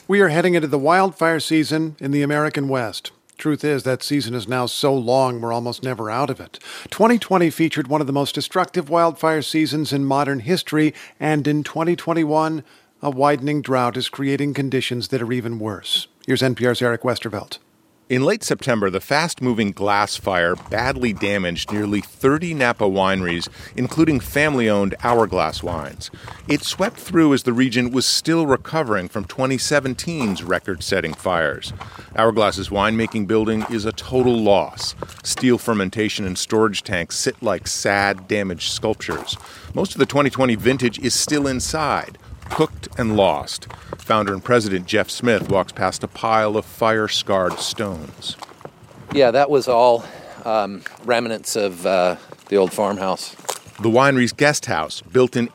We are heading into the wildfire season in the American West. Truth is, that season is now so long we're almost never out of it. 2020 featured one of the most destructive wildfire seasons in modern history, and in 2021, a widening drought is creating conditions that are even worse. Here's NPR's Eric Westervelt. In late September, the fast-moving glass fire badly damaged nearly 30 Napa wineries, including family-owned Hourglass Wines. It swept through as the region was still recovering from 2017's record-setting fires. Hourglass's winemaking building is a total loss. Steel fermentation and storage tanks sit like sad, damaged sculptures. Most of the 2020 vintage is still inside, cooked and lost. Founder and president Jeff Smith walks past a pile of fire-scarred stones. Yeah, that was all remnants of the old farmhouse. The winery's guest house, built in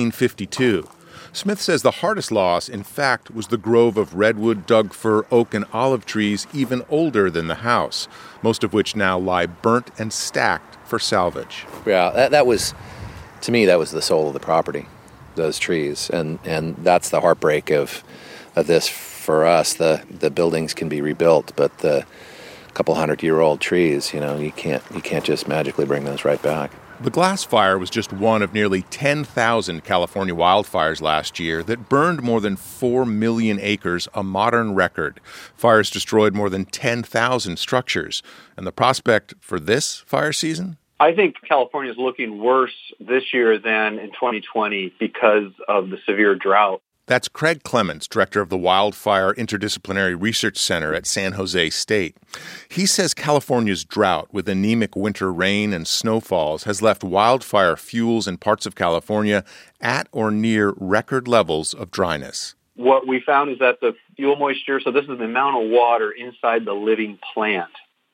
1852. Smith says the hardest loss, in fact, was the grove of redwood, Doug fir, oak, and olive trees even older than the house, most of which now lie burnt and stacked for salvage. Yeah, that was, to me, that was the soul of the property. Those trees, and that's the heartbreak of this for us. The buildings can be rebuilt, but the couple 100-year-old trees, you can't just magically bring those right back. The glass fire was just one of nearly 10,000 California wildfires last year that burned more than 4 million acres, a modern record. Fires destroyed more than 10,000 structures. And the prospect for this fire season? I think California is looking worse this year than in 2020 because of the severe drought. That's Craig Clements, director of the Wildfire Interdisciplinary Research Center at San Jose State. He says California's drought, with anemic winter rain and snowfalls, has left wildfire fuels in parts of California at or near record levels of dryness. What we found is that the fuel moisture, so this is the amount of water inside the living plant,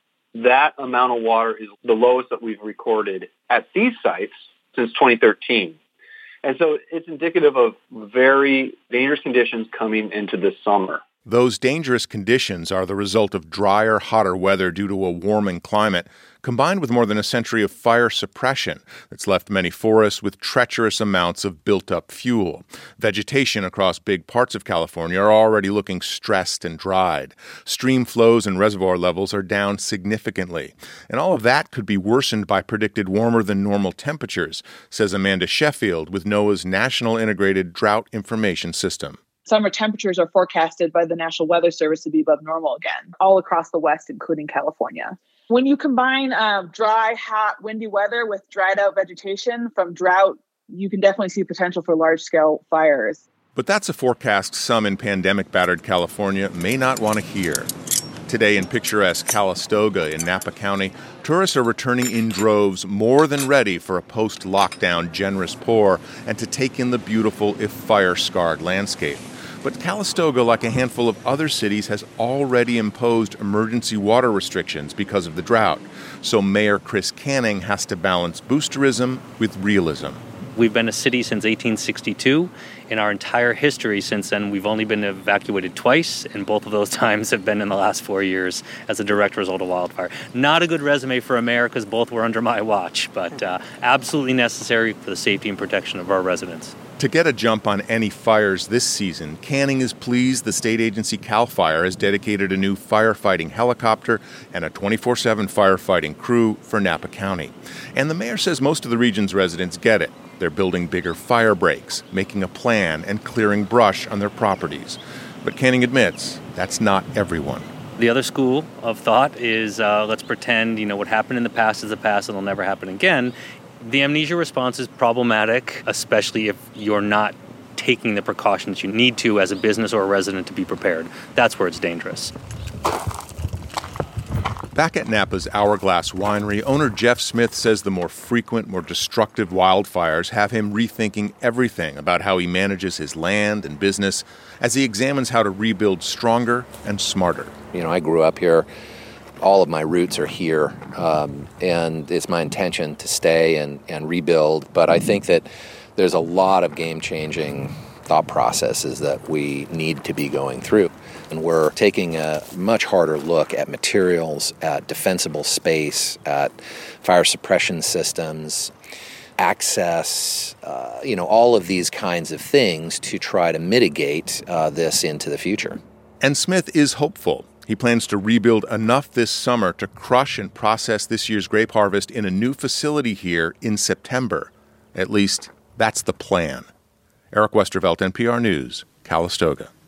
that amount of water is the lowest that we've recorded at these sites since 2013. And so it's indicative of very dangerous conditions coming into this summer. Those dangerous conditions are the result of drier, hotter weather due to a warming climate, combined with more than a century of fire suppression that's left many forests with treacherous amounts of built-up fuel. Vegetation across big parts of California are already looking stressed and dried. Stream flows and reservoir levels are down significantly. And all of that could be worsened by predicted warmer than normal temperatures, says Amanda Sheffield with NOAA's National Integrated Drought Information System. Summer temperatures are forecasted by the National Weather Service to be above normal again, all across the West, including California. When you combine dry, hot, windy weather with dried out vegetation from drought, you can definitely see potential for large-scale fires. But that's a forecast some in pandemic-battered California may not want to hear. Today in picturesque Calistoga in Napa County, tourists are returning in droves, more than ready for a post-lockdown generous pour and to take in the beautiful, if fire-scarred, landscape. But Calistoga, like a handful of other cities, has already imposed emergency water restrictions because of the drought. So Mayor Chris Canning has to balance boosterism with realism. We've been a city since 1862. In our entire history since then, we've only been evacuated twice, and both of those times have been in the last 4 years as a direct result of wildfire. Not a good resume for a mayor because both were under my watch, but absolutely necessary for the safety and protection of our residents. To get a jump on any fires this season, Canning is pleased the state agency CAL FIRE has dedicated a new firefighting helicopter and a 24/7 firefighting crew for Napa County. And the mayor says most of the region's residents get it. They're building bigger fire breaks, making a plan, and clearing brush on their properties. But Canning admits that's not everyone. The other school of thought is let's pretend, what happened in the past is the past and it'll never happen again. The amnesia response is problematic, especially if you're not taking the precautions you need to as a business or a resident to be prepared. That's where it's dangerous. Back at Napa's Hourglass Winery, owner Jeff Smith says the more frequent, more destructive wildfires have him rethinking everything about how he manages his land and business as he examines how to rebuild stronger and smarter. I grew up here. All of my roots are here, and it's my intention to stay and rebuild. But I think that there's a lot of game-changing thought processes that we need to be going through. And we're taking a much harder look at materials, at defensible space, at fire suppression systems, access, all of these kinds of things to try to mitigate this into the future. And Smith is hopeful. He plans to rebuild enough this summer to crush and process this year's grape harvest in a new facility here in September. At least, that's the plan. Eric Westervelt, NPR News, Calistoga.